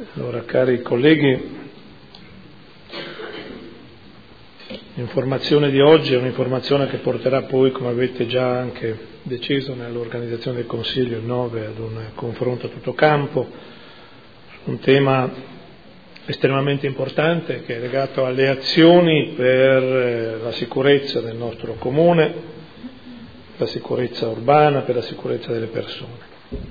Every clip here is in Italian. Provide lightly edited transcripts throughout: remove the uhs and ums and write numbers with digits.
Allora, cari colleghi, l'informazione di oggi è un'informazione che porterà poi, come avete già anche deciso nell'organizzazione del Consiglio il 9, ad un confronto a tutto campo, un tema estremamente importante che è legato alle azioni per la sicurezza del nostro comune, la sicurezza urbana, per la sicurezza delle persone.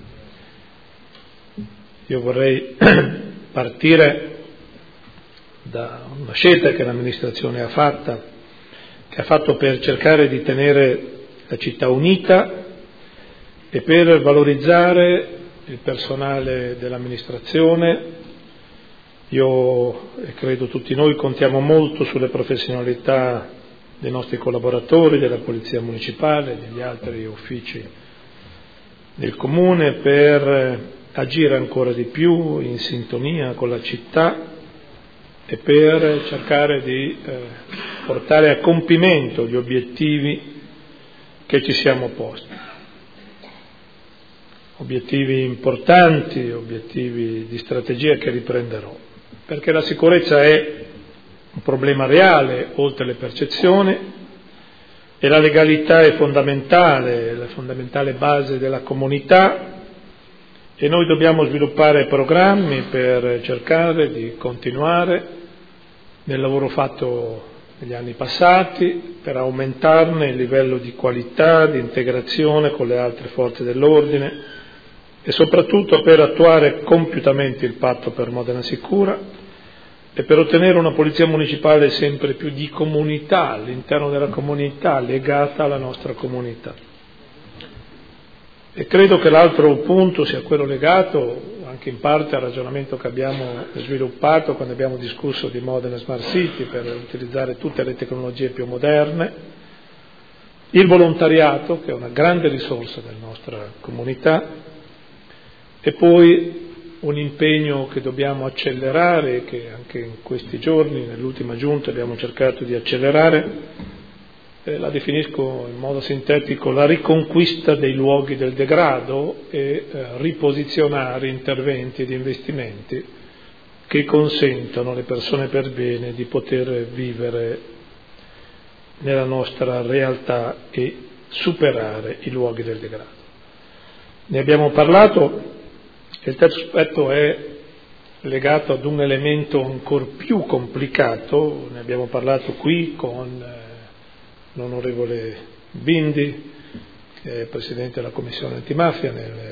Io vorrei partire da una scelta che l'amministrazione ha fatto per cercare di tenere la città unita e per valorizzare il personale dell'amministrazione. Io e credo tutti noi contiamo molto sulle professionalità dei nostri collaboratori, della Polizia Municipale, degli altri uffici del Comune, per agire ancora di più in sintonia con la città e per cercare di portare a compimento gli obiettivi che ci siamo posti. Obiettivi importanti, obiettivi di strategia che riprenderò, perché la sicurezza è un problema reale oltre le percezioni e la legalità è fondamentale, la fondamentale base della comunità. E noi dobbiamo sviluppare programmi per cercare di continuare nel lavoro fatto negli anni passati, per aumentarne il livello di qualità, di integrazione con le altre forze dell'ordine e soprattutto per attuare compiutamente il patto per Modena Sicura e per ottenere una polizia municipale sempre più di comunità, all'interno della comunità, legata alla nostra comunità. E credo che l'altro punto sia quello legato anche in parte al ragionamento che abbiamo sviluppato quando abbiamo discusso di Modena Smart City per utilizzare tutte le tecnologie più moderne, il volontariato che è una grande risorsa della nostra comunità e poi un impegno che dobbiamo accelerare, che anche in questi giorni, nell'ultima giunta abbiamo cercato di accelerare, la definisco in modo sintetico la riconquista dei luoghi del degrado e riposizionare interventi ed investimenti che consentano alle persone per bene di poter vivere nella nostra realtà e superare i luoghi del degrado. Ne abbiamo parlato e il terzo aspetto è legato ad un elemento ancora più complicato, ne abbiamo parlato qui con l'onorevole Bindi, che è Presidente della Commissione Antimafia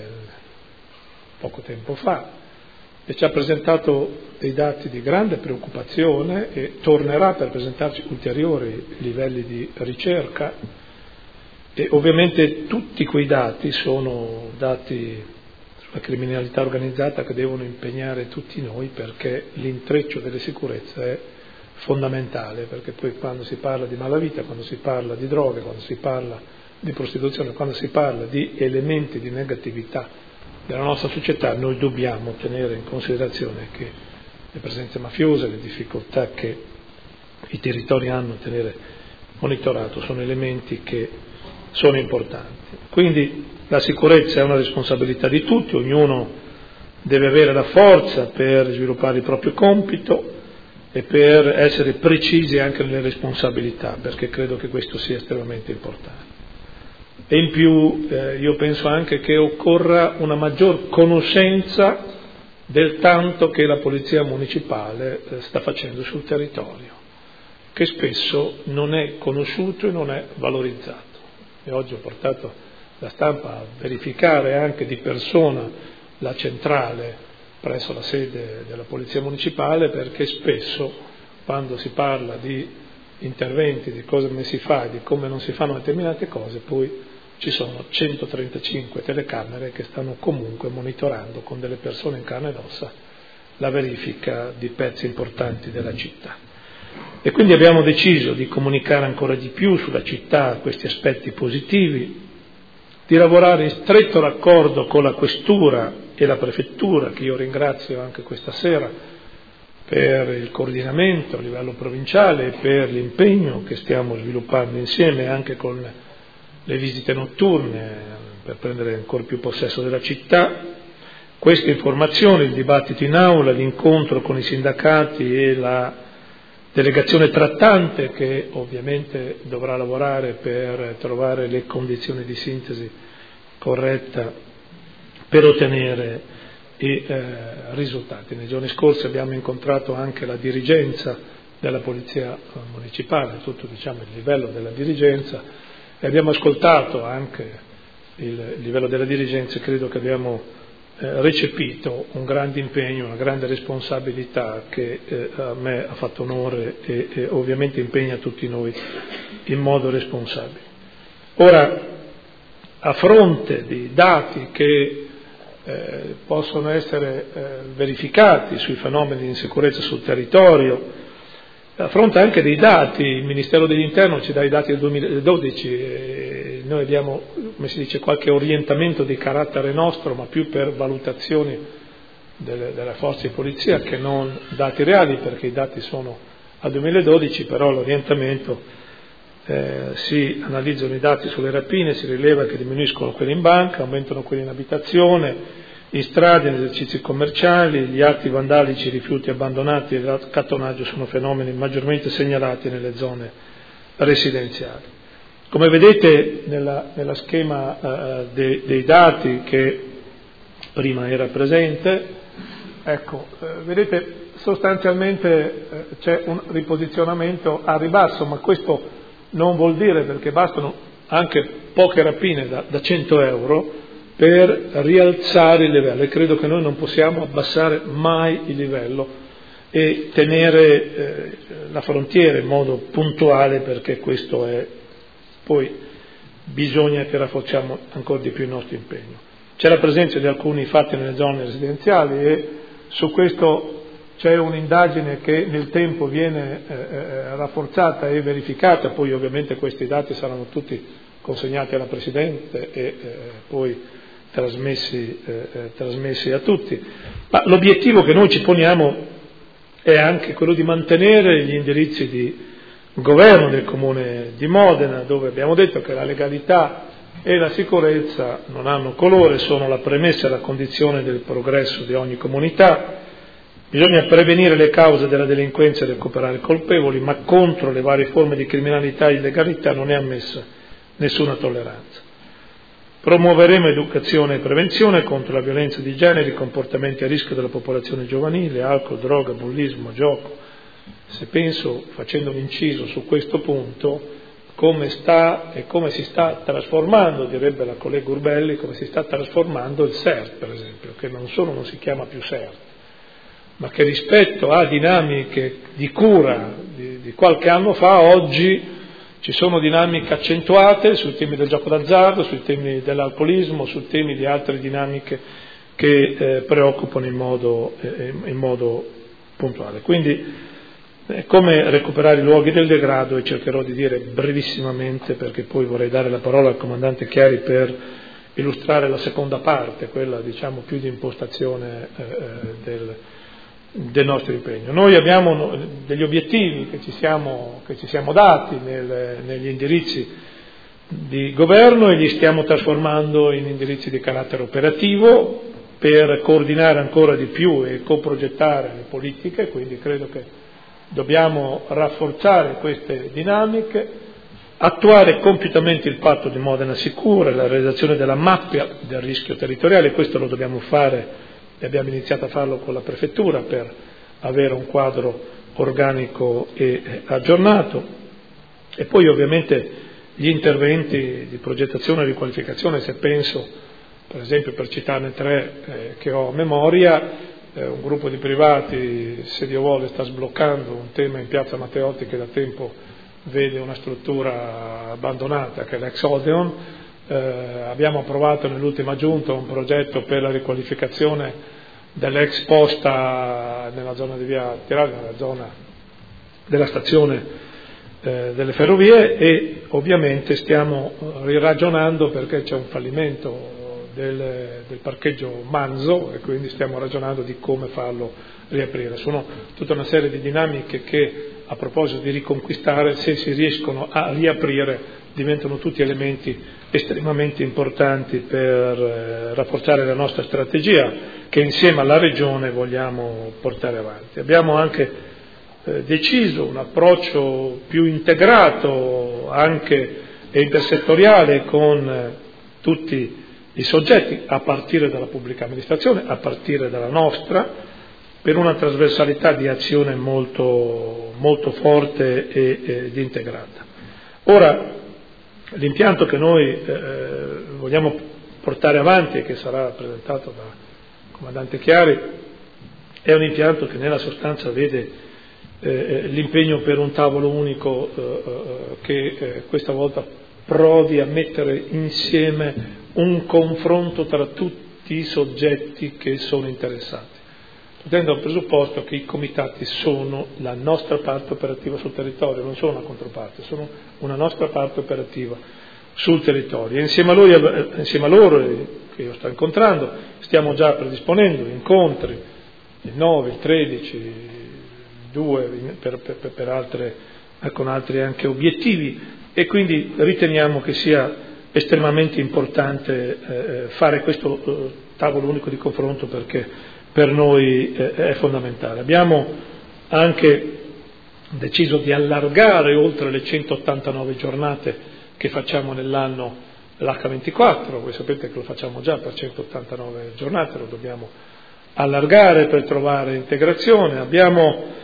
poco tempo fa, e ci ha presentato dei dati di grande preoccupazione e tornerà per presentarci ulteriori livelli di ricerca e ovviamente tutti quei dati sono dati sulla criminalità organizzata che devono impegnare tutti noi perché l'intreccio delle sicurezze è fondamentale, perché poi quando si parla di malavita, quando si parla di droghe, quando si parla di prostituzione, quando si parla di elementi di negatività della nostra società, noi dobbiamo tenere in considerazione che le presenze mafiose, le difficoltà che i territori hanno a tenere monitorato sono elementi che sono importanti. Quindi la sicurezza è una responsabilità di tutti, ognuno deve avere la forza per sviluppare il proprio compito e per essere precisi anche nelle responsabilità, perché credo che questo sia estremamente importante. E in più io penso anche che occorra una maggior conoscenza del tanto che la Polizia Municipale sta facendo sul territorio, che spesso non è conosciuto e non è valorizzato. E oggi ho portato la stampa a verificare anche di persona la centrale presso la sede della Polizia Municipale, perché spesso quando si parla di interventi, di come si fa e di come non si fanno determinate cose, poi ci sono 135 telecamere che stanno comunque monitorando con delle persone in carne ed ossa la verifica di pezzi importanti della città. E quindi abbiamo deciso di comunicare ancora di più sulla città questi aspetti positivi, di lavorare in stretto raccordo con la Questura e la Prefettura, che io ringrazio anche questa sera per il coordinamento a livello provinciale e per l'impegno che stiamo sviluppando insieme anche con le visite notturne per prendere ancora più possesso della città, queste informazioni, il dibattito in aula, l'incontro con i sindacati e la delegazione trattante che ovviamente dovrà lavorare per trovare le condizioni di sintesi corretta per ottenere i risultati. Nei giorni scorsi abbiamo incontrato anche la dirigenza della Polizia Municipale, tutto il livello della dirigenza, e abbiamo ascoltato anche il livello della dirigenza e credo che abbiamo recepito un grande impegno, una grande responsabilità che a me ha fatto onore e ovviamente impegna tutti noi in modo responsabile. Ora, a fronte di dati che possono essere verificati sui fenomeni di insicurezza sul territorio, a fronte anche dei dati, il Ministero dell'Interno ci dà i dati del 2012, e noi abbiamo, come si dice, qualche orientamento di carattere nostro, ma più per valutazioni delle forze di polizia che non dati reali, perché i dati sono al 2012, però l'orientamento si analizzano i dati sulle rapine, si rileva che diminuiscono quelli in banca, aumentano quelli in abitazione, in strade, in esercizi commerciali, gli atti vandalici, i rifiuti abbandonati e l'accattonaggio sono fenomeni maggiormente segnalati nelle zone residenziali. Come vedete nella schema dei dati che prima era presente, vedete sostanzialmente c'è un riposizionamento a ribasso, ma questo non vuol dire, perché bastano anche poche rapine da 100 euro per rialzare il livello, e credo che noi non possiamo abbassare mai il livello e tenere la frontiera in modo puntuale, perché questo è, poi bisogna che rafforziamo ancora di più il nostro impegno. C'è la presenza di alcuni fatti nelle zone residenziali e su questo c'è un'indagine che nel tempo viene rafforzata e verificata, poi ovviamente questi dati saranno tutti consegnati alla Presidente e poi trasmessi a tutti, ma l'obiettivo che noi ci poniamo è anche quello di mantenere gli indirizzi di governo del Comune di Modena, dove abbiamo detto che la legalità e la sicurezza non hanno colore, sono la premessa e la condizione del progresso di ogni comunità. Bisogna prevenire le cause della delinquenza e recuperare i colpevoli, ma contro le varie forme di criminalità e illegalità non è ammessa nessuna tolleranza. Promuoveremo educazione e prevenzione contro la violenza di genere, i comportamenti a rischio della popolazione giovanile, alcol, droga, bullismo, gioco. Se penso, facendo un inciso su questo punto, come sta e come si sta trasformando, direbbe la collega Urbelli, come si sta trasformando il SERT, per esempio, che non solo non si chiama più SERT, ma che rispetto a dinamiche di cura di qualche anno fa, oggi ci sono dinamiche accentuate sui temi del gioco d'azzardo, sui temi dell'alcolismo, sui temi di altre dinamiche che preoccupano in modo puntuale. Quindi come recuperare i luoghi del degrado, e cercherò di dire brevissimamente, perché poi vorrei dare la parola al comandante Chiari per illustrare la seconda parte, quella più di impostazione del nostro impegno. Noi abbiamo degli obiettivi che ci siamo dati negli indirizzi di governo e li stiamo trasformando in indirizzi di carattere operativo per coordinare ancora di più e coprogettare le politiche, quindi credo che dobbiamo rafforzare queste dinamiche, attuare compiutamente il patto di Modena Sicura, la realizzazione della mappa del rischio territoriale. Questo lo dobbiamo fare e abbiamo iniziato a farlo con la Prefettura per avere un quadro organico e aggiornato, e poi ovviamente gli interventi di progettazione e riqualificazione. Se penso, per esempio, per citarne tre che ho a memoria, un gruppo di privati, se Dio vuole, sta sbloccando un tema in piazza Matteotti che da tempo vede una struttura abbandonata, che è l'ex Odeon. Abbiamo approvato nell'ultima giunta un progetto per la riqualificazione dell'ex posta nella zona di via Tirana, nella zona della stazione delle ferrovie, e ovviamente stiamo riragionando perché c'è un fallimento del parcheggio Manzo e quindi stiamo ragionando di come farlo riaprire. Sono tutta una serie di dinamiche che, a proposito di riconquistare, se si riescono a riaprire diventano tutti elementi estremamente importanti per rafforzare la nostra strategia che insieme alla Regione vogliamo portare avanti. Abbiamo anche deciso un approccio più integrato anche e intersettoriale con tutti i soggetti, a partire dalla pubblica amministrazione, a partire dalla nostra, per una trasversalità di azione molto, molto forte ed integrata. Ora, l'impianto che noi vogliamo portare avanti e che sarà presentato dal Comandante Chiari è un impianto che nella sostanza vede l'impegno per un tavolo unico che questa volta provi a mettere insieme un confronto tra tutti i soggetti che sono interessati, partendo dal presupposto che i comitati sono la nostra parte operativa sul territorio, non sono una controparte, sono una nostra parte operativa sul territorio. E insieme a loro, che io sto incontrando, stiamo già predisponendo incontri il 9, il 13, 2 per altre, con altri anche obiettivi, e quindi riteniamo che sia estremamente importante fare questo tavolo unico di confronto, perché per noi è fondamentale. Abbiamo anche deciso di allargare oltre le 189 giornate che facciamo nell'anno l'H24, voi sapete che lo facciamo già per 189 giornate, lo dobbiamo allargare per trovare integrazione. Abbiamo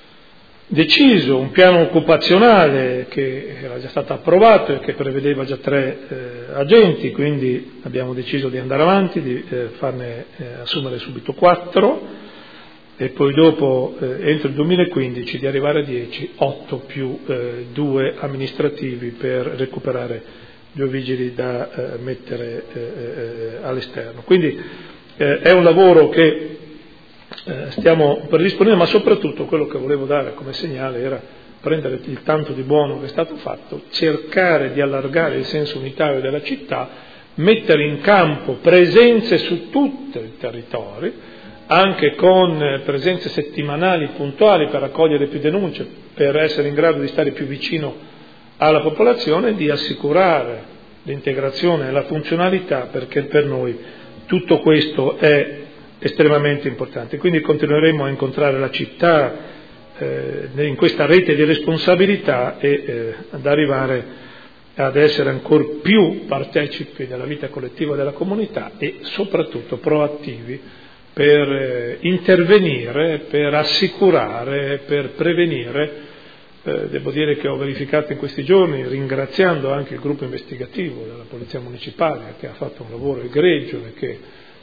deciso un piano occupazionale che era già stato approvato e che prevedeva già 3 agenti, quindi abbiamo deciso di andare avanti, di farne assumere subito 4 e poi dopo entro il 2015 di arrivare a 10, 8 più 2 amministrativi per recuperare 2 vigili da mettere all'esterno. Quindi è un lavoro che stiamo predisponendo, ma soprattutto quello che volevo dare come segnale era prendere il tanto di buono che è stato fatto, cercare di allargare il senso unitario della città, mettere in campo presenze su tutto il territorio, anche con presenze settimanali puntuali per raccogliere più denunce, per essere in grado di stare più vicino alla popolazione, di assicurare l'integrazione e la funzionalità, perché per noi tutto questo è estremamente importante. Quindi continueremo a incontrare la città in questa rete di responsabilità e ad arrivare ad essere ancora più partecipi della vita collettiva della comunità e soprattutto proattivi per intervenire, per assicurare, per prevenire. Devo dire che ho verificato in questi giorni, ringraziando anche il gruppo investigativo della Polizia Municipale, che ha fatto un lavoro egregio e che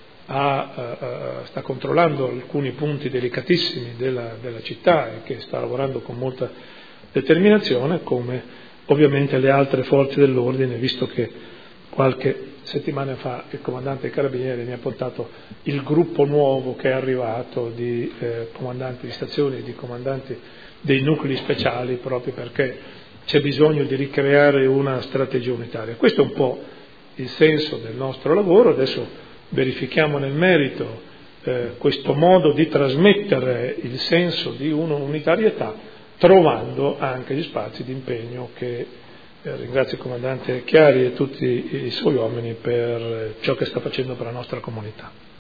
sta controllando alcuni punti delicatissimi della città e che sta lavorando con molta determinazione, come ovviamente le altre forze dell'ordine, visto che qualche settimana fa il comandante dei Carabinieri mi ha portato il gruppo nuovo che è arrivato di comandanti di stazioni e di comandanti dei nuclei speciali, proprio perché c'è bisogno di ricreare una strategia unitaria. Questo è un po' il senso del nostro lavoro. Adesso verifichiamo nel merito questo modo di trasmettere il senso di un'unitarietà, trovando anche gli spazi di impegno che ringrazio il comandante Chiari e tutti i suoi uomini per ciò che sta facendo per la nostra comunità.